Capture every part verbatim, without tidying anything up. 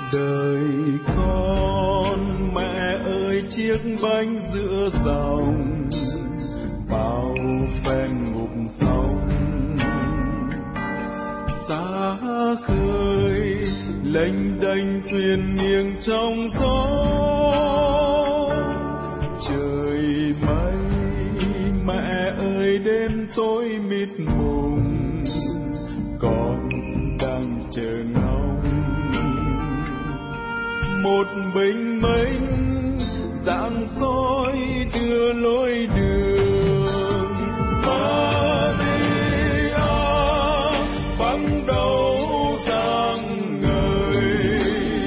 Đời con mẹ ơi chiếc bánh giữa dòng, bao phen ngục sóng xa khơi lênh đênh thuyền nghiêng trong gió. Trời mây mẹ ơi đêm tối mịt mùng, con đang chờ ngóng một bình minh dạng soi đưa lối đường. Maria vắng đầu sáng ngời,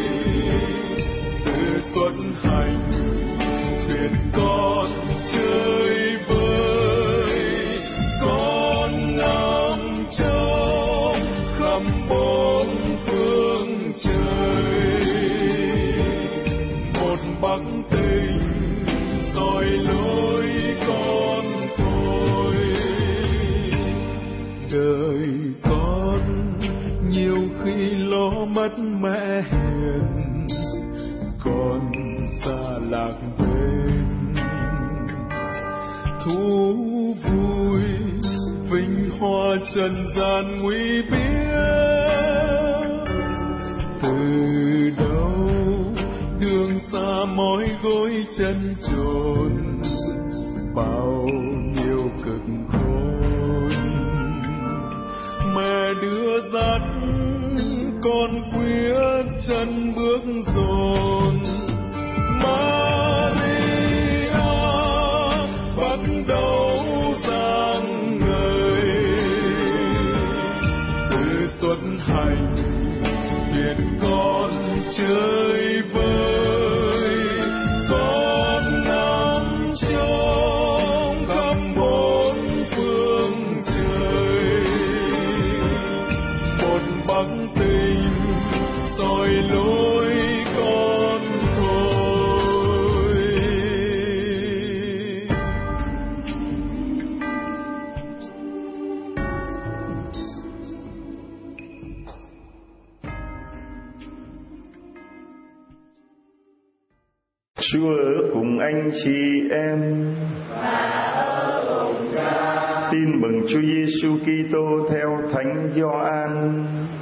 từ xuất hành thuyền con chơi vơi, con ngắm trông khắp bốn phương trời. Một bắc tình soi lối con thôi. Đời con nhiều khi lo mất mẹ hiền, con xa lạc bên thú vui vinh hoa trần gian nguy biếc. Từ đâu đường xa mỏi gối chân chồn, bao nhiêu cực khốn mẹ đưa dắt con quyết chân bước dồn. Maria bắt đầu sáng ngời, từ xuất hành thuyền con chơi vơi, con ngắm trông khắp bốn phương trời. Một bắc tình soi lối con thôi. Chúa ở cùng anh chị em. Tin mừng Chúa Giêsu Kitô theo Thánh Gioan.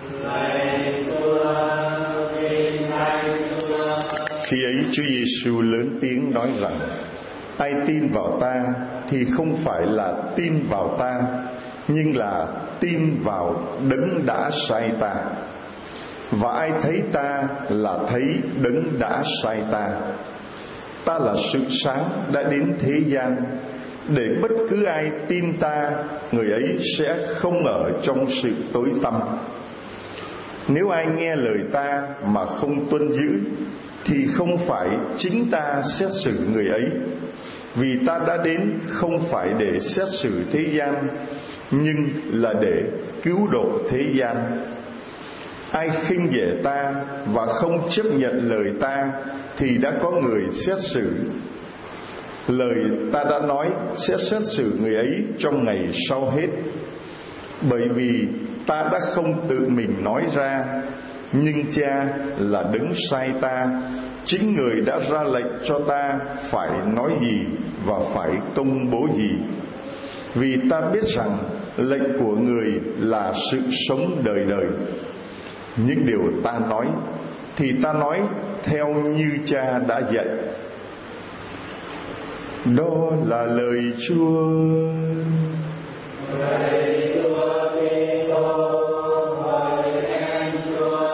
Khi ấy Chúa Giêsu lớn tiếng nói rằng: ai tin vào ta thì không phải là tin vào ta, nhưng là tin vào Đấng đã sai ta. Và ai thấy ta là thấy Đấng đã sai ta. Ta là sự sáng đã đến thế gian, để bất cứ ai tin ta, người ấy sẽ không ở trong sự tối tăm. Nếu ai nghe lời ta mà không tuân giữ, thì không phải chính ta xét xử người ấy, vì ta đã đến không phải để xét xử thế gian, nhưng là để cứu độ thế gian. Ai khinh dễ ta và không chấp nhận lời ta, thì đã có người xét xử. Lời ta đã nói sẽ xét xử người ấy trong ngày sau hết. Bởi vì ta đã không tự mình nói ra, nhưng Cha là Đấng sai ta, chính người đã ra lệnh cho ta phải nói gì và phải công bố gì. Vì ta biết rằng lệnh của người là sự sống đời đời. Những điều ta nói thì ta nói theo như Cha đã dạy. Đó là lời Chúa. Lời Chúa Kitô, lời khen Chúa.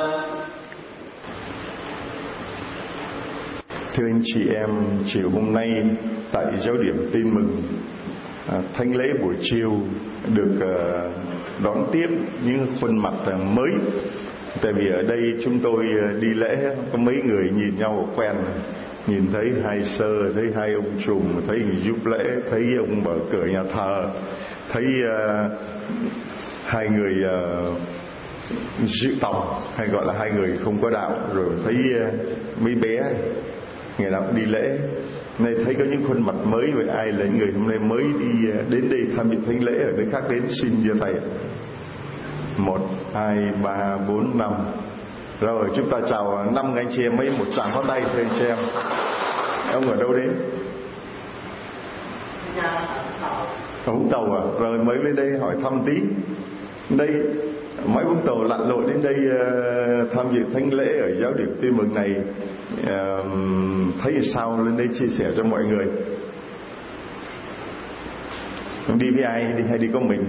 Thưa anh chị em, chiều hôm nay tại giáo điểm tin mừng thánh lễ buổi chiều được đón tiếp những khuôn mặt mới. Tại vì ở đây chúng tôi đi lễ có mấy người nhìn nhau quen, nhìn thấy hai sơ, thấy hai ông trùm, thấy người giúp lễ, thấy ông mở cửa nhà thờ, thấy uh, hai người uh, dự tòng, hay gọi là hai người không có đạo, rồi thấy uh, mấy bé ngày nào cũng đi lễ. Này thấy có những khuôn mặt mới, vậy ai là những người hôm nay mới đi uh, đến đây tham dự thánh lễ ở nơi khác đến, xin giơ tay. Một, hai, ba, bốn, năm. Rồi chúng ta chào năm anh chị em ấy một tràng pháo tay thưa anh chị em. Ông ở đâu đến? Ở Vũng Tàu à? Rồi mới lên đây hỏi thăm tí. Đây mấy Vũng Tàu lặn lội đến đây uh, tham dự thánh lễ ở giáo điểm Tin Mừng này, uh, thấy sao lên đây chia sẻ cho mọi người. Đi với ai đi hay đi có mình?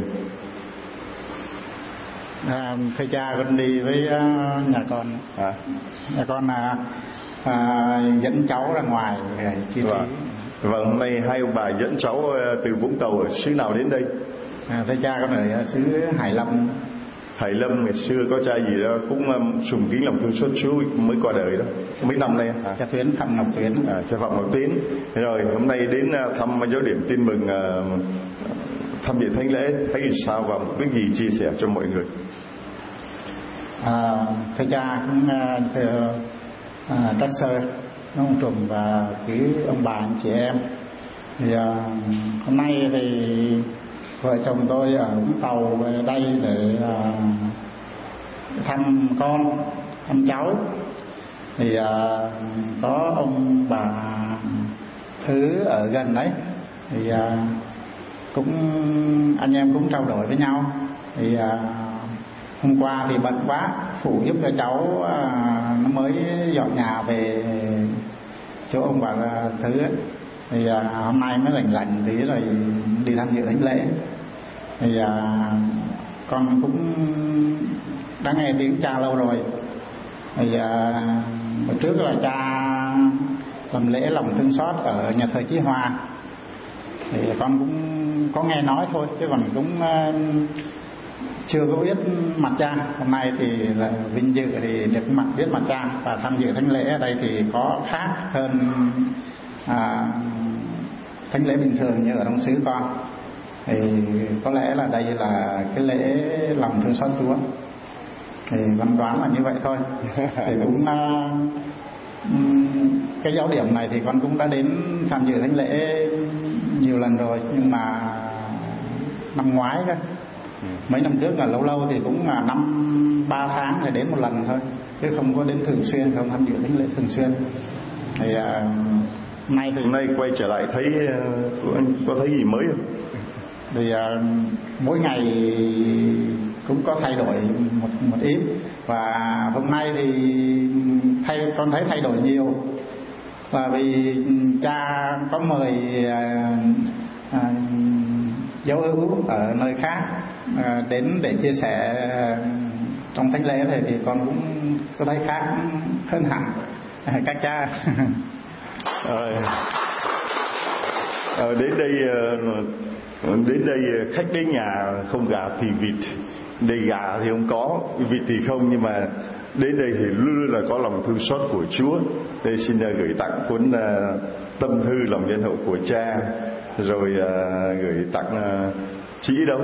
À, thưa cha, con đi với uh, nhà con. À? Nhà con là uh, uh, dẫn cháu ra ngoài chi vâng. Vâng, hôm nay hai ông bà dẫn cháu uh, từ Vũng Tàu ở xứ nào đến đây? À, thưa cha, con ở xứ Hải Lâm. Hải Lâm ngày xưa có cha gì đó cũng um, sùng kính lòng thương xót Chúa mới qua đời đó, mấy năm nay à? Cha Tuyến, Phạm Ngọc Tuyến. À, cha Phạm Ngọc Tuyến. Rồi hôm nay đến uh, thăm giáo điểm Tin Mừng, uh, thăm dự thánh lễ, thấy sao và một cái gì chia sẻ cho mọi người? À, thưa cha, cũng thưa à, các sơ, ông Trùm và quý ông bà anh chị em. Thì à, hôm nay thì vợ chồng tôi ở Vũng Tàu về đây để à, thăm con, thăm cháu. Thì à, có ông bà Thứ ở gần đấy, thì à, cũng anh em cũng trao đổi với nhau. Thì à, hôm qua thì bận quá, phụ giúp cho cháu à, nó mới dọn nhà về chỗ ông bà Thứ ấy. Thì à, hôm nay mới rảnh rảnh tí rồi đi tham dự thánh lễ. Thì à, con cũng đã nghe tiếng cha lâu rồi. Thì à, bữa trước là cha làm lễ lòng thương xót ở nhà thờ Chí Hòa, thì con cũng có nghe nói thôi chứ còn cũng uh, chưa có biết mặt cha. Hôm nay thì là vinh dự thì được mặt biết mặt cha và tham dự thánh lễ ở đây thì có khác hơn à, thánh lễ bình thường như ở trong xứ con. Thì có lẽ là đây là cái lễ lòng thương xót Chúa, thì con đoán là như vậy thôi. Thì cũng uh, cái giáo điểm này thì con cũng đã đến tham dự thánh lễ nhiều lần rồi, nhưng mà năm ngoái cơ, mấy năm trước là lâu lâu thì cũng là năm ba tháng thì đến một lần thôi, chứ không có đến thường xuyên, không tham dự thánh lễ thường xuyên. Thì uh, nay thì nay quay trở lại thấy anh có thấy gì mới không? Thì uh, mỗi ngày cũng có thay đổi một một ít, và hôm nay thì thay con thấy thay đổi nhiều, và vì cha có mời uh, uh, giáo hữu ở nơi khác uh, đến để chia sẻ trong thánh lễ này, thì con cũng có thấy khác hơn hẳn các cha. Ờ, ờ, đến đây đến đây khách đến nhà không gà thì vịt, đây gà thì không có, vịt thì không, nhưng mà đến đây thì luôn luôn là có lòng thương xót của Chúa. Đây xin gửi tặng cuốn uh, Tâm Hư Lòng Nhân Hậu của cha, rồi uh, gửi tặng uh, chị đâu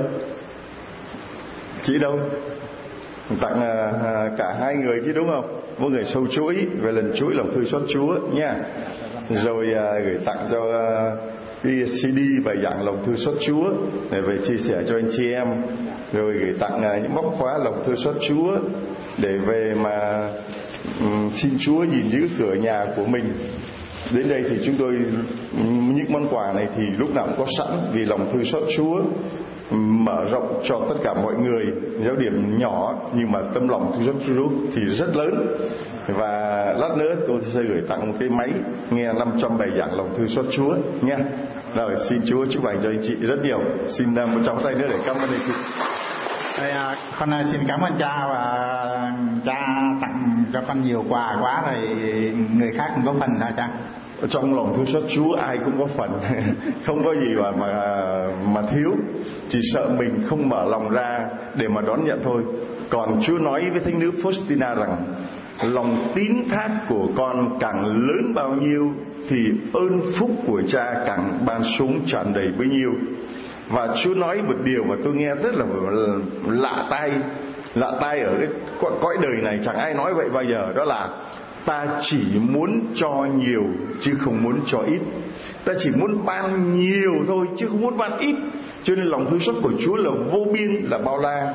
chị đâu tặng uh, cả hai người chứ đúng không? Mỗi người sâu chuỗi về lần chuỗi lòng thương xót Chúa nha. Rồi uh, gửi tặng cho uh, cái xê đê bài giảng lòng thương xót Chúa để về chia sẻ cho anh chị em. Rồi gửi tặng uh, những móc khóa lòng thương xót Chúa để về mà um, xin Chúa gìn giữ cửa nhà của mình. Đến đây thì chúng tôi những món quà này thì lúc nào cũng có sẵn, vì lòng thương xót Chúa mở rộng cho tất cả mọi người. Giáo điểm nhỏ nhưng mà tâm lòng thương xót Chúa thì rất lớn. Và lát nữa tôi sẽ gửi tặng một cái máy nghe năm trăm bài giảng lòng thương xót Chúa nha. Rồi xin Chúa chúc lành cho anh chị rất nhiều. Xin một tràng tay nữa để cảm ơn anh chị. Đây, con xin cảm ơn cha, và cha tặng cho con nhiều quà quá rồi người khác cũng có phần hả cha? Trong lòng thương xót Chúa ai cũng có phần, không có gì mà mà mà thiếu, chỉ sợ mình không mở lòng ra để mà đón nhận thôi. Còn Chúa nói với thánh nữ Faustina rằng lòng tín thác của con càng lớn bao nhiêu thì ơn phúc của cha càng ban xuống tràn đầy bấy nhiêu. Và Chúa nói một điều mà tôi nghe rất là lạ tai, lạ tai ở cái cõi đời này chẳng ai nói vậy bao giờ, đó là ta chỉ muốn cho nhiều chứ không muốn cho ít. Ta chỉ muốn ban nhiều thôi chứ không muốn ban ít. Cho nên lòng thương xót của Chúa là vô biên, là bao la.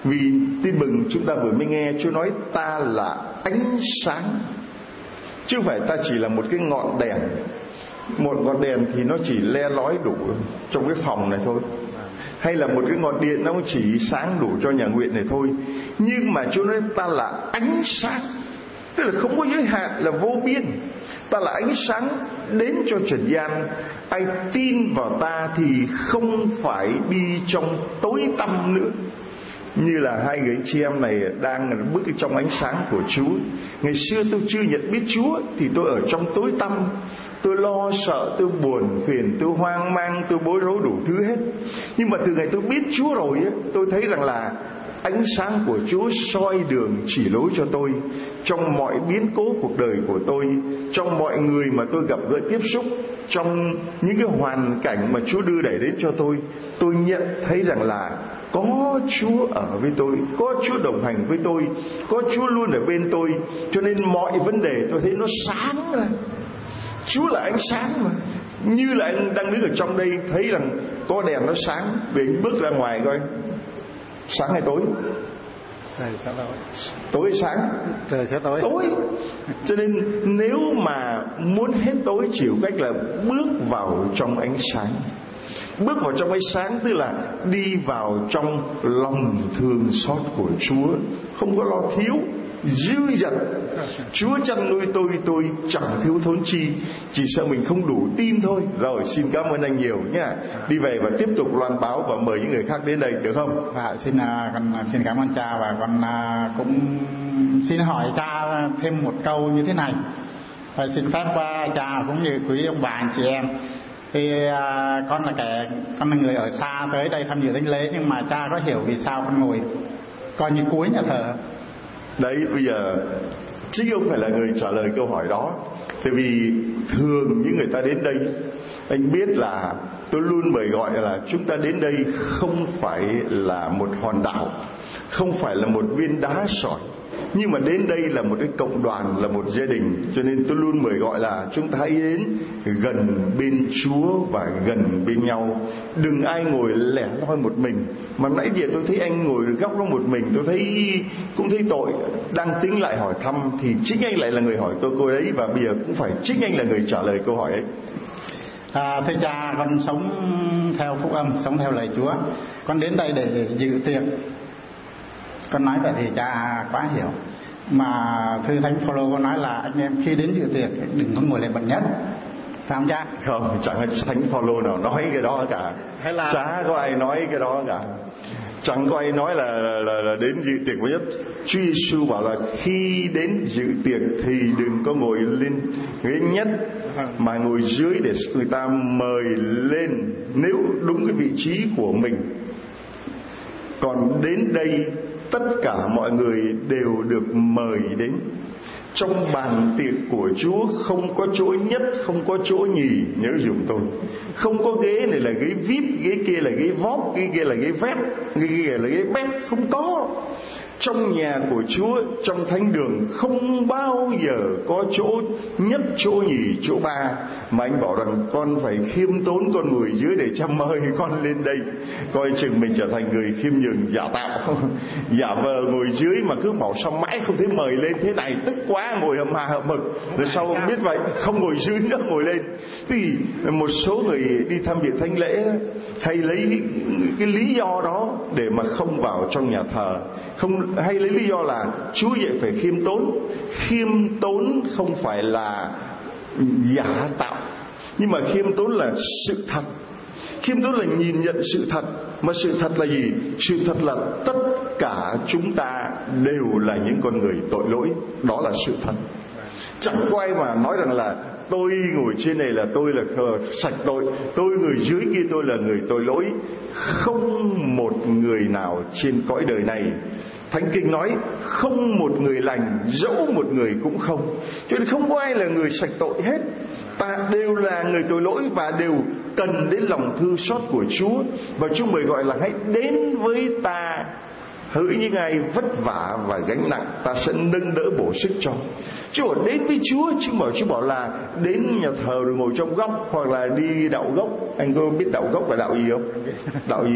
Vì tin mừng chúng ta vừa mới nghe Chúa nói ta là ánh sáng, chứ không phải ta chỉ là một cái ngọn đèn. Một ngọn đèn thì nó chỉ le lói đủ trong cái phòng này thôi, hay là một cái ngọn điện nó chỉ sáng đủ cho nhà nguyện này thôi. Nhưng mà Chúa nói ta là ánh sáng, tức là không có giới hạn, là vô biên. Ta là ánh sáng đến cho trần gian. Ai tin vào ta thì không phải đi trong tối tăm nữa. Như là hai người chị em này đang bước trong ánh sáng của Chúa. Ngày xưa tôi chưa nhận biết Chúa thì tôi ở trong tối tăm, tôi lo sợ, tôi buồn phiền, tôi hoang mang, tôi bối rối đủ thứ hết. Nhưng mà từ ngày tôi biết Chúa rồi ấy, tôi thấy rằng là ánh sáng của Chúa soi đường chỉ lối cho tôi trong mọi biến cố cuộc đời của tôi, trong mọi người mà tôi gặp gỡ tiếp xúc, trong những cái hoàn cảnh mà Chúa đưa đẩy đến cho tôi. Tôi nhận thấy rằng là có Chúa ở với tôi, có Chúa đồng hành với tôi, có Chúa luôn ở bên tôi. Cho nên mọi vấn đề tôi thấy nó sáng ra. Chúa là ánh sáng mà. Như là anh đang đứng ở trong đây thấy rằng có đèn nó sáng, để anh bước ra ngoài coi sáng hay tối? Tối hay sáng? Trời sẽ tối. Tối. Cho nên nếu mà muốn hết tối chỉ có cách là bước vào trong ánh sáng. Bước vào trong ánh sáng tức là đi vào trong lòng thương xót của Chúa, không có lo thiếu, dư dật. Chúa chăn nuôi tôi, tôi chẳng thiếu thốn chi, chỉ sợ mình không đủ tin thôi. Rồi, xin cảm ơn anh nhiều nhé. Đi về và tiếp tục loan báo và mời những người khác đến đây được không? Dạ, xin con xin cảm ơn cha, và con cũng xin hỏi cha thêm một câu như thế này. Và xin phép cha cũng như quý ông bà anh chị em, thì con là kẻ con là người ở xa tới đây tham dự thánh lễ, nhưng mà cha có hiểu vì sao con ngồi coi như cuối nhà thờ? Đấy, bây giờ chính ông phải là người trả lời câu hỏi đó. Tại vì thường những người ta đến đây, anh biết là tôi luôn mời gọi là chúng ta đến đây không phải là một hòn đảo, không phải là một viên đá sỏi, nhưng mà đến đây là một cái cộng đoàn, là một gia đình. Cho nên tôi luôn mời gọi là chúng ta hãy đến gần bên Chúa và gần bên nhau. Đừng ai ngồi lẻ loi một mình. Mà nãy giờ tôi thấy anh ngồi góc đó một mình, tôi thấy cũng thấy tội. Đang tính lại hỏi thăm thì chính anh lại là người hỏi tôi câu đấy, và bây giờ cũng phải chính anh là người trả lời câu hỏi ấy. À, thưa cha, con sống theo phúc âm, sống theo lời Chúa. Con đến đây để dự tiệc. Con nói vậy thì cha quá hiểu. Mà thưa Thánh Phaolô có nói là anh em khi đến dự tiệc đừng có ngồi lại bậc nhất, phải không cha? Không, chẳng có Thánh Phaolô nào nói cái đó cả. Hay là... chả có ai nói cái đó cả. Chẳng có ai nói là, là, là, là đến dự tiệc bậc nhất. Chúa Giêsu bảo là khi đến dự tiệc thì đừng có ngồi lên ghế nhất, mà ngồi dưới để người ta mời lên nếu đúng cái vị trí của mình. Còn đến đây tất cả mọi người đều được mời đến. Trong bàn tiệc của Chúa không có chỗ nhất, không có chỗ nhì, nhớ dùm tôi. Không có ghế này là ghế vê i pê, ghế kia là ghế vóp, ghế kia là ghế vét, ghế kia là ghế bét, không có. Trong nhà của Chúa, trong thánh đường không bao giờ có chỗ nhất, chỗ nhì, chỗ ba. Mà anh bảo rằng con phải khiêm tốn, con ngồi dưới để cha mời con lên đây. Coi chừng mình trở thành người khiêm nhường giả tạo, giả vờ ngồi dưới mà cứ bảo sao mãi không thấy mời lên thế này, tức quá, ngồi hầm hà hầm mực. Rồi sau không biết vậy, không ngồi dưới nữa, ngồi lên. Thì một số người đi tham dự thánh lễ hay lấy cái, cái lý do đó để mà không vào trong nhà thờ, không hay lấy lý do là Chúa dạy phải khiêm tốn. Khiêm tốn không phải là giả tạo, nhưng mà khiêm tốn là sự thật. Khiêm tốn là nhìn nhận sự thật. Mà sự thật là gì? Sự thật là tất cả chúng ta đều là những con người tội lỗi. Đó là sự thật. Chẳng có ai mà nói rằng là tôi ngồi trên này là tôi là sạch tội, tôi người dưới kia tôi là người tội lỗi. Không một người nào trên cõi đời này. Thánh Kinh nói không một người lành, dẫu một người cũng không. Cho nên không có ai là người sạch tội hết. Ta đều là người tội lỗi và đều cần đến lòng thương xót của Chúa. Và Chúa mời gọi là hãy đến với ta, hỡi những ai vất vả và gánh nặng, ta sẽ nâng đỡ bổ sức cho. Chúa bảo đến với Chúa, chứ bảo Chúa bảo là đến nhà thờ rồi ngồi trong góc, hoặc là đi đạo gốc. Anh có biết đạo gốc là đạo gì không? Đạo gì?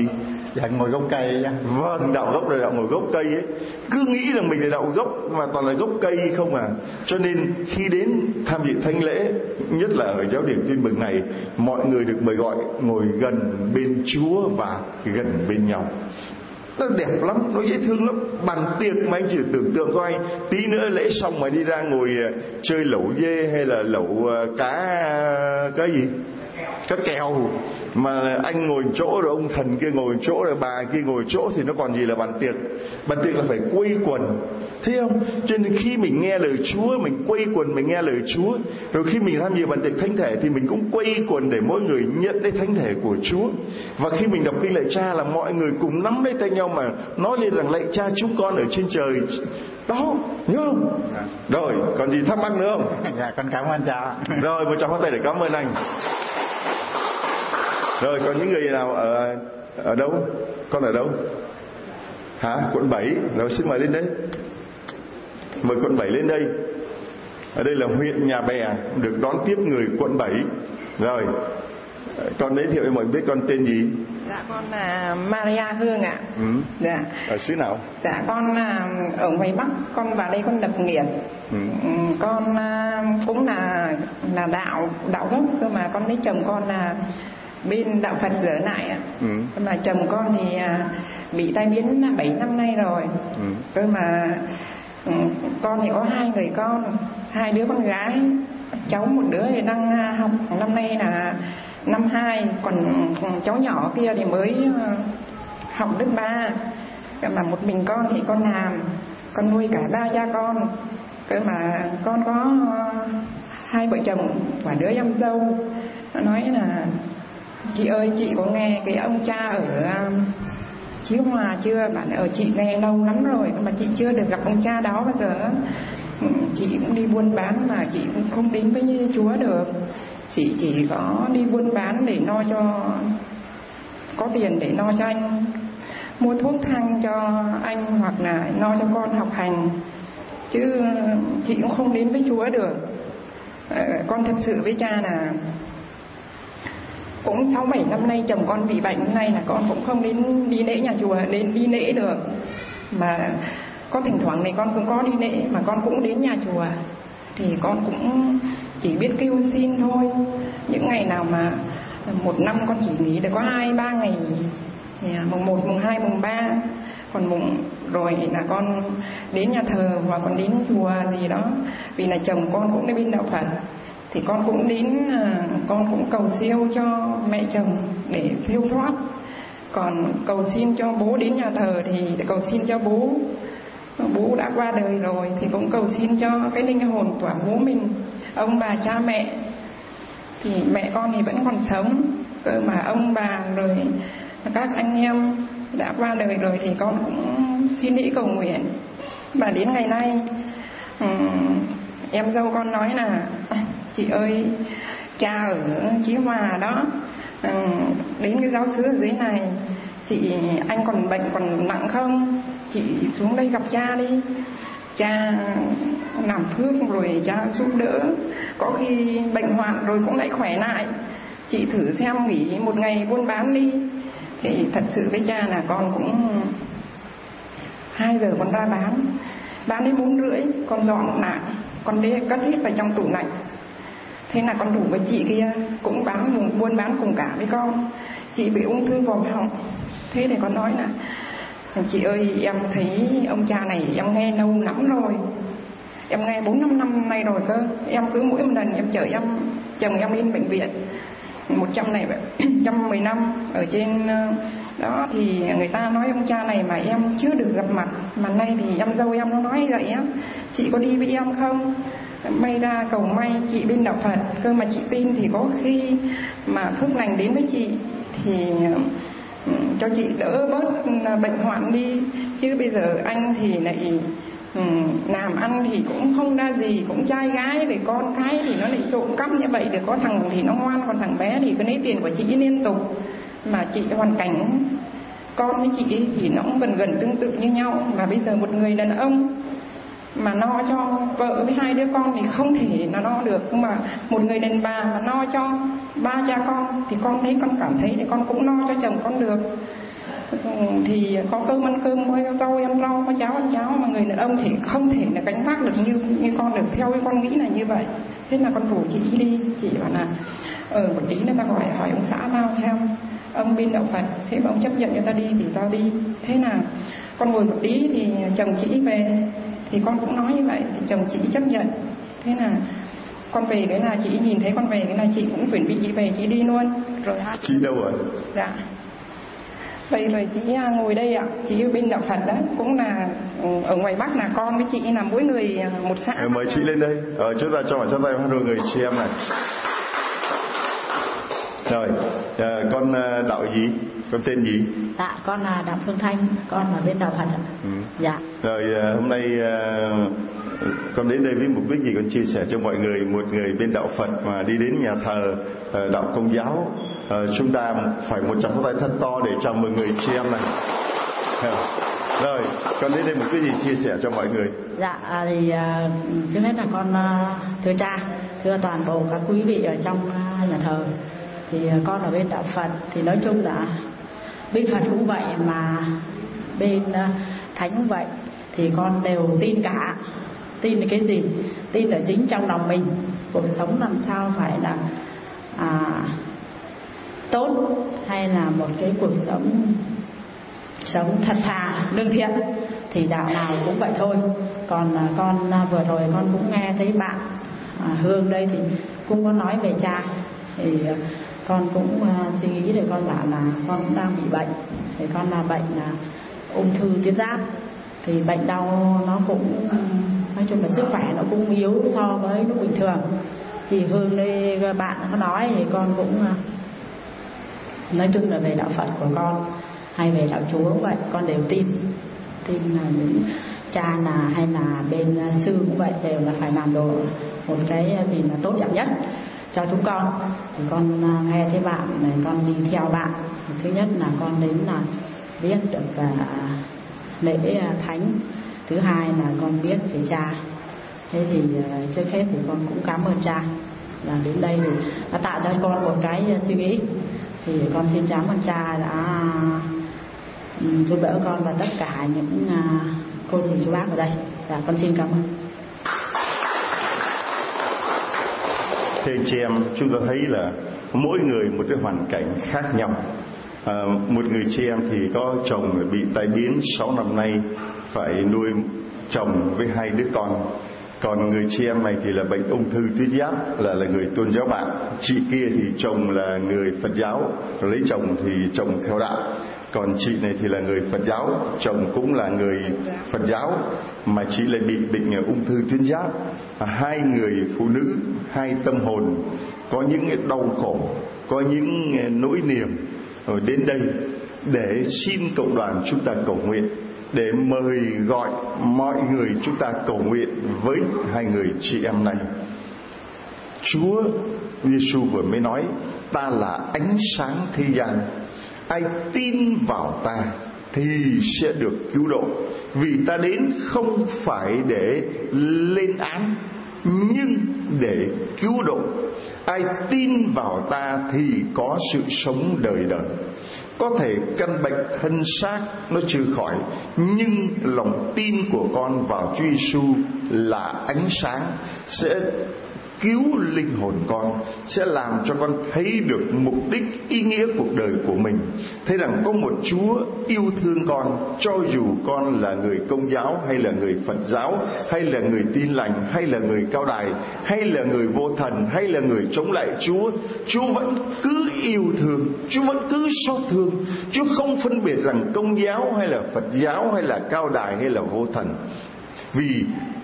Dạ, ngồi gốc cây. Vâng, đạo gốc là đạo ngồi gốc cây ấy. Cứ nghĩ rằng mình là đạo gốc mà toàn là gốc cây không à. Cho nên khi đến tham dự thánh lễ, nhất là ở giáo điểm Tin Mừng này, mọi người được mời gọi ngồi gần bên Chúa và gần bên nhau. Nó đẹp lắm, nó dễ thương lắm. Bàn tiệc mà anh chỉ tưởng tượng coi, tí nữa lễ xong mà đi ra ngồi chơi lẩu dê hay là lẩu cá, cái gì, cá kèo, mà anh ngồi chỗ rồi ông thần kia ngồi chỗ rồi bà kia ngồi chỗ thì nó còn gì là bàn tiệc. Bàn tiệc là phải quây quần, thấy không? Cho nên khi mình nghe lời Chúa, mình quây quần mình nghe lời Chúa. Rồi khi mình tham dự bàn tiệc thánh thể thì mình cũng quây quần để mỗi người nhận lấy thánh thể của Chúa. Và khi mình đọc kinh lạy Cha là mọi người cùng nắm lấy tay nhau mà nói lên rằng lạy Cha chúng con ở trên trời đó, nhớ không? Rồi, còn gì thắc mắc nữa không? Dạ, con cảm ơn cha. Rồi, một tràng pháo tay để cảm ơn anh. Rồi, còn những người nào ở ở đâu? Con ở đâu? Hả? Quận bảy. Rồi xin mời lên đây. Mời quận bảy lên đây. Ở đây là huyện Nhà Bè, được đón tiếp người quận bảy. Rồi, con giới thiệu cho mọi người biết con tên gì? Dạ, con là Maria Hương ạ. Ừ. Dạ. Ở xứ nào? Dạ, con là ở ngoài Bắc, con vào đây con lập nghiệp. Ừ. Con cũng là là đạo đạo gốc cơ mà con lấy chồng con là bên đạo Phật dở lại ạ. Ừ. Mà chồng con thì bị tai biến bảy năm nay rồi. Ừ. Cơ mà con thì có hai người con, hai đứa con gái. Cháu một đứa thì đang học năm nay là năm hai, còn cháu nhỏ kia thì mới học lớp ba. Mà một mình con thì con làm, con nuôi cả ba cha con. Cơ mà con có hai vợ chồng và đứa em dâu. Nó nói là chị ơi, chị có nghe cái ông cha ở Chí Hòa chưa? Bạn ở chị nghe lâu lắm rồi mà chị chưa được gặp ông cha đó bao giờ. Chị cũng đi buôn bán mà chị cũng không đến với Chúa được. Chị chỉ có đi buôn bán để lo cho, có tiền để lo cho anh mua thuốc thang cho anh hoặc là lo cho con học hành, chứ chị cũng không đến với Chúa được. Con thật sự với cha là cũng sáu bảy năm nay chồng con bị bệnh nay là con cũng không đến đi lễ nhà chùa, đến đi lễ được. Mà có thỉnh thoảng này con cũng có đi lễ mà con cũng đến nhà chùa thì con cũng chỉ biết kêu xin thôi. Những ngày nào mà một năm con chỉ nghỉ được có hai ba ngày, mùng một, mùng hai, mùng ba, còn mùng rồi là con đến nhà thờ hoặc còn đến chùa gì đó. Vì là chồng con cũng đi bên đạo Phật thì con cũng đến, con cũng cầu siêu cho mẹ chồng để siêu thoát. Còn cầu xin cho bố đến nhà thờ thì để cầu xin cho bố, bố đã qua đời rồi thì cũng cầu xin cho cái linh hồn của bố mình, ông bà cha mẹ. Thì mẹ con thì vẫn còn sống, cơ mà ông bà rồi các anh em đã qua đời rồi thì con cũng xin lễ cầu nguyện. Và đến ngày nay um, em dâu con nói là chị ơi, cha ở Chí Hòa đó, um, đến cái giáo xứ ở dưới này, chị anh còn bệnh còn nặng không, chị xuống đây gặp cha đi, cha làm phước rồi cha giúp đỡ, có khi bệnh hoạn rồi cũng lại khỏe lại, chị thử xem nghỉ một ngày buôn bán đi. Thì thật sự với cha là con cũng hai giờ con ra bán, bán đến bốn rưỡi con dọn lại, con đi cất hết vào trong tủ lạnh. Thế là con rủ với chị kia cũng bán buôn bán cùng cả với con. Chị bị ung thư vòm họng. Thế thì con nói là chị ơi, em thấy ông cha này em nghe lâu lắm rồi, em nghe bốn năm năm nay rồi cơ. Em cứ mỗi một lần em chở em chồng em lên bệnh viện một trăm này một trăm mười năm ở trên đó thì người ta nói ông cha này mà em chưa được gặp mặt. Mà nay thì em dâu em nó nói vậy á, chị có đi với em không? May ra cầu may chị bên đạo Phật cơ mà chị tin thì có khi mà phước lành đến với chị thì cho chị đỡ bớt bệnh hoạn đi. Chứ bây giờ anh thì lại um, làm ăn thì cũng không ra gì, cũng trai gái, rồi con cái thì nó lại trộm cắp như vậy. Được có thằng thì nó ngoan, còn thằng bé thì cứ lấy tiền của chị liên tục. Mà chị hoàn cảnh con với chị thì nó cũng gần gần tương tự như nhau. Mà bây giờ một người đàn ông mà no cho vợ với hai đứa con thì không thể là no được. Nhưng mà một người đàn bà mà no cho ba cha con thì con thấy, con cảm thấy thì con cũng no cho chồng con được. thì có cơm ăn cơm, có rau ăn rau, có cháo ăn cháo, mà người đàn ông thì không thể là gánh vác được như như con được. Theo cái con nghĩ là như vậy. Thế là con rủ chị đi, chị bảo là ở một tí nữa ta gọi hỏi ông xã tao xem ông bên đạo Phật, thế mà ông chấp nhận cho ta đi thì tao đi. Thế là con ngồi một tí thì chồng chị về, thì con cũng nói như vậy, thì chồng chị chấp nhận. Thế là con về cái là chị nhìn thấy con về cái là chị cũng chuẩn bị chị về, chị đi luôn rồi. Chị đâu rồi? Dạ vậy rồi chị ngồi đây ạ. Chị bên đạo Phật đó, cũng là ở ngoài Bắc là con với chị là mỗi người một xã. À, mời chị lên đây. Ờ, chúng ta cho hỏi chân tay hai đôi người chị em này. Rồi, à, con đạo gì? Con tên gì? Dạ, con là Đặng Phương Thanh, con ở bên đạo Phật. Ừ. Dạ. Rồi hôm nay con đến đây với mục đích gì? Con chia sẻ cho mọi người, một người bên đạo Phật mà đi đến nhà thờ đạo Công giáo, chúng ta phải một tràng pháo tay thật to để chào mừng người chị em này. Rồi, con đến đây mục đích gì chia sẻ cho mọi người? Dạ, thì trước hết là con thưa cha, thưa toàn bộ các quý vị ở trong nhà thờ. Thì con ở bên đạo Phật thì nói chung là bên Phật cũng vậy, mà bên Thánh cũng vậy, thì con đều tin cả. Tin là cái gì? Tin ở chính trong lòng mình. Cuộc sống làm sao phải là à, tốt, hay là một cái cuộc sống sống thật thà, lương thiện, thì đạo nào cũng vậy thôi. Còn con vừa rồi con cũng nghe thấy bạn à, Hương đây thì cũng có nói về cha, thì con cũng uh, suy nghĩ để con bảo là con cũng đang bị bệnh, thì con là bệnh là ung thư tuyến giáp, thì bệnh đau nó cũng nói chung là sức khỏe nó cũng yếu so với lúc bình thường. Thì Hương đây bạn có nói thì con cũng uh, nói chung là về đạo Phật của con hay về đạo Chúa cũng vậy, con đều tin tin là những cha là hay là bên uh, sư cũng vậy, đều là phải làm đồ một cái gì là tốt đẹp nhất cho chúng con. Thì con nghe thấy bạn này, con đi theo bạn. Thứ nhất là con đến là biết được uh, lễ uh, thánh. Thứ hai là con biết về cha. Thế thì uh, trước hết thì con cũng cảm ơn cha là đến đây thì đã tạo cho con một cái uh, suy nghĩ. Thì con xin cảm ơn cha đã um, giúp đỡ con và tất cả những uh, cô dì chú bác ở đây. Và con xin cảm ơn. Thưa chị em, chúng ta thấy là mỗi người một cái hoàn cảnh khác nhau. À, một người chị em thì có chồng bị tai biến sáu năm nay, phải nuôi chồng với hai đứa con. Còn người chị em này thì là bệnh ung thư tuyến giáp, là là người tôn giáo bạn. Chị kia thì chồng là người Phật giáo, lấy chồng thì chồng theo đạo. Còn chị này thì là người Phật giáo, chồng cũng là người Phật giáo, mà chị lại bị bệnh ung thư tuyến giáp. À, hai người phụ nữ, hai tâm hồn, có những đau khổ, có những nỗi niềm, rồi đến đây để xin cộng đoàn chúng ta cầu nguyện, để mời gọi mọi người chúng ta cầu nguyện với hai người chị em này. Chúa Giêsu vừa mới nói, ta là ánh sáng thế gian, ai tin vào ta thì sẽ được cứu độ, vì ta đến không phải để lên án nhưng để cứu độ. Ai tin vào ta thì có sự sống đời đời. Có thể căn bệnh thân xác nó chưa khỏi, nhưng lòng tin của con vào Chúa Giêsu là ánh sáng, sẽ cứu linh hồn con, sẽ làm cho con thấy được mục đích, ý nghĩa cuộc đời của mình. Thấy rằng có một Chúa yêu thương con, cho dù con là người Công giáo hay là người Phật giáo, hay là người Tin Lành, hay là người Cao Đài, hay là người vô thần, hay là người chống lại Chúa, Chúa vẫn cứ yêu thương, Chúa vẫn cứ xót thương. Chúa không phân biệt rằng Công giáo hay là Phật giáo, hay là Cao Đài, hay là vô thần. Vì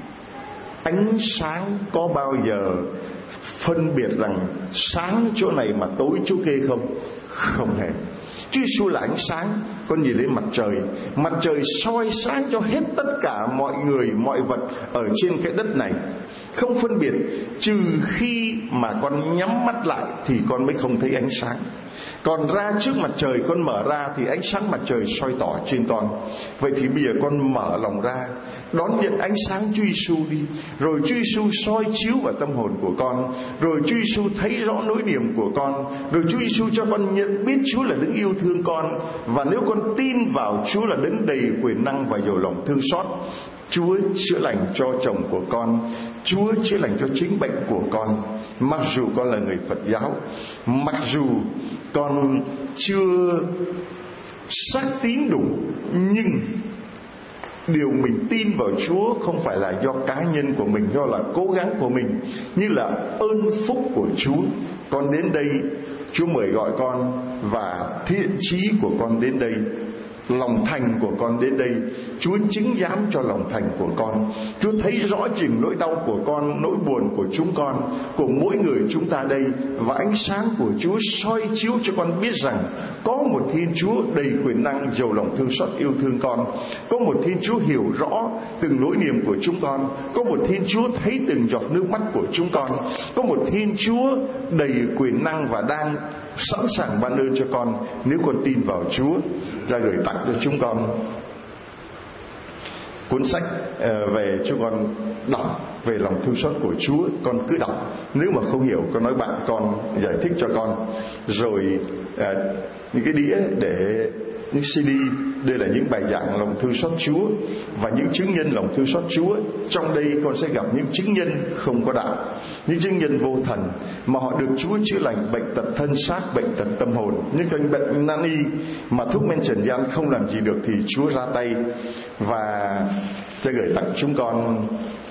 ánh sáng có bao giờ phân biệt rằng sáng chỗ này mà tối chỗ kia không? Không hề. Chúa Giêsu là ánh sáng. Con nhìn lên mặt trời, mặt trời soi sáng cho hết tất cả mọi người, mọi vật ở trên cái đất này, không phân biệt. Trừ khi mà con nhắm mắt lại thì con mới không thấy ánh sáng. Còn ra trước mặt trời con mở ra thì ánh sáng mặt trời soi tỏ trên con. Vậy thì bây giờ con mở lòng ra, đón nhận ánh sáng Chúa Giêsu đi. Rồi Chúa Giêsu soi chiếu vào tâm hồn của con. Rồi Chúa Giêsu thấy rõ nỗi niềm của con. Rồi Chúa Giêsu cho con nhận biết Chúa là đấng yêu thương con. Và nếu con tin vào Chúa là đấng đầy quyền năng và giàu lòng thương xót, Chúa chữa lành cho chồng của con, Chúa chữa lành cho chính bệnh của con. Mặc dù con là người Phật giáo, mặc dù con chưa xác tín đủ, nhưng điều mình tin vào Chúa không phải là do cá nhân của mình, do là cố gắng của mình, như là ơn phúc của Chúa. Con đến đây, Chúa mời gọi con, và thiện chí của con đến đây, lòng thành của con đến đây. Chúa chứng giám cho lòng thành của con. Chúa thấy rõ chừng nỗi đau của con, nỗi buồn của chúng con, của mỗi người chúng ta đây. Và ánh sáng của Chúa soi chiếu cho con biết rằng có một Thiên Chúa đầy quyền năng, giàu lòng thương xót yêu thương con. Có một Thiên Chúa hiểu rõ từng nỗi niềm của chúng con. Có một Thiên Chúa thấy từng giọt nước mắt của chúng con. Có một Thiên Chúa đầy quyền năng và đang sẵn sàng ban ơn cho con nếu con tin vào Chúa. Ra gửi tặng cho chúng con cuốn sách về chúng con đọc về lòng thương xót của Chúa. Con cứ đọc, nếu mà không hiểu con nói bạn con giải thích cho con. Rồi à, những cái đĩa để những xê đê, đây là những bài giảng lòng thương xót Chúa và những chứng nhân lòng thương xót Chúa. Trong đây con sẽ gặp những chứng nhân không có đạo, những chứng nhân vô thần mà họ được Chúa chữa lành bệnh tật thân xác, bệnh tật tâm hồn. Những cái bệnh nan y mà thuốc men trần gian không làm gì được thì Chúa ra tay và sẽ gửi tặng chúng con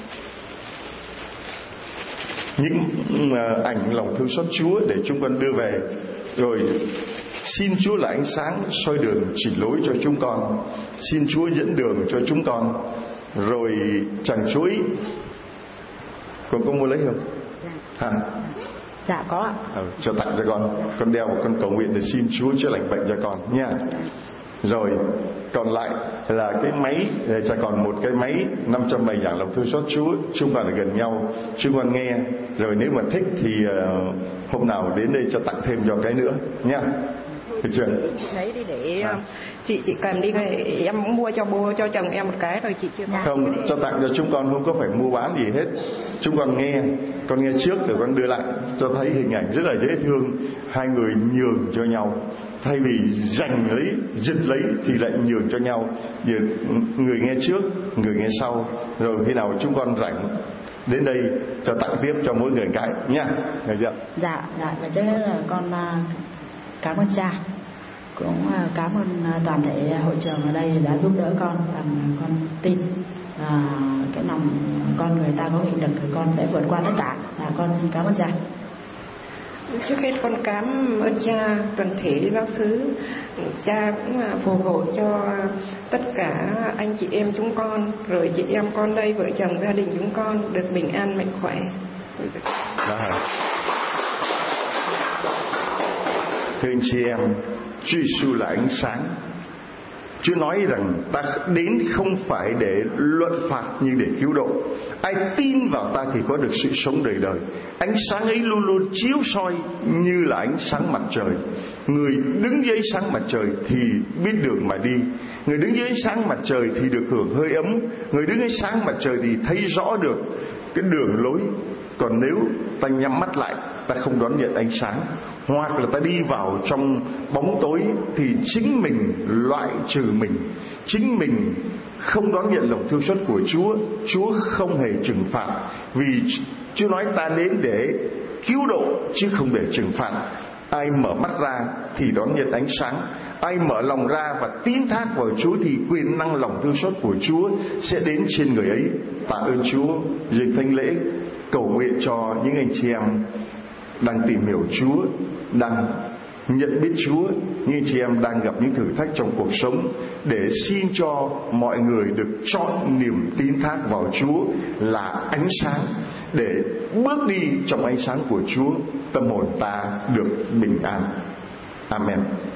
những ảnh lòng thương xót Chúa để chúng con đưa về. Rồi xin Chúa là ánh sáng soi đường chỉ lối cho chúng con. Xin Chúa dẫn đường cho chúng con. Rồi chàng chuối, con có mua lấy không? Hả? Dạ có ạ. Ừ, cho tặng cho con. Con đeo và con cầu nguyện để xin Chúa chữa lành bệnh cho con nha. Rồi còn lại là cái máy, cho còn một cái máy năm trăm bài giảng lòng thương xót Chúa. Chúng con là gần nhau, chúng con nghe. Rồi nếu mà thích thì uh, hôm nào đến đây cho tặng thêm cho cái nữa nha. Được chưa? Đấy đi để à. chị chị cầm đi, em muốn mua cho bố cho chồng em một cái rồi chị chưa. Không, cho tặng cho chúng con, không có phải mua bán gì hết. Chúng con nghe, con nghe trước rồi con đưa lại, cho thấy hình ảnh rất là dễ thương. Hai người nhường cho nhau, thay vì giành lấy, giật lấy thì lại nhường cho nhau. Giờ người nghe trước, người nghe sau. Rồi khi nào chúng con rảnh đến đây cho tặng tiếp cho mỗi người cái nha. Được chưa? Dạ, dạ, và trước hết là con cảm ơn cha, cũng cảm ơn toàn thể hội trường ở đây đã giúp đỡ con, và con tin là cái lòng con người ta có nghị lực thì con sẽ vượt qua tất cả. Là con xin cảm ơn cha. Trước hết con cảm ơn cha, toàn thể giáo xứ. Cha cũng phù hộ cho tất cả anh chị em chúng con, rồi chị em con đây, vợ chồng gia đình chúng con được bình an mạnh khỏe. Thưa anh chị em, Chúa Giêsu là ánh sáng. Chúa nói rằng ta đến không phải để luận phạt nhưng để cứu độ. Ai tin vào ta thì có được sự sống đời đời. Ánh sáng ấy luôn luôn chiếu soi như là ánh sáng mặt trời. Người đứng dưới ánh sáng mặt trời thì biết đường mà đi. Người đứng dưới ánh sáng mặt trời thì được hưởng hơi ấm. Người đứng dưới ánh sáng mặt trời thì thấy rõ được cái đường lối. Còn nếu ta nhắm mắt lại, ta không đón nhận ánh sáng, hoặc là ta đi vào trong bóng tối, thì chính mình loại trừ mình, chính mình không đón nhận lòng thương xót của Chúa. Chúa không hề trừng phạt, vì Chúa nói ta đến để cứu độ chứ không để trừng phạt. Ai mở mắt ra thì đón nhận ánh sáng, ai mở lòng ra và tín thác vào Chúa thì quyền năng lòng thương xót của Chúa sẽ đến trên người ấy. Tạ ơn Chúa. Dịp thánh lễ cầu nguyện cho những anh chị em đang tìm hiểu Chúa, đang nhận biết Chúa, những chị em đang gặp những thử thách trong cuộc sống, để xin cho mọi người được chọn niềm tín thác vào Chúa là ánh sáng, để bước đi trong ánh sáng của Chúa, tâm hồn ta được bình an. Amen.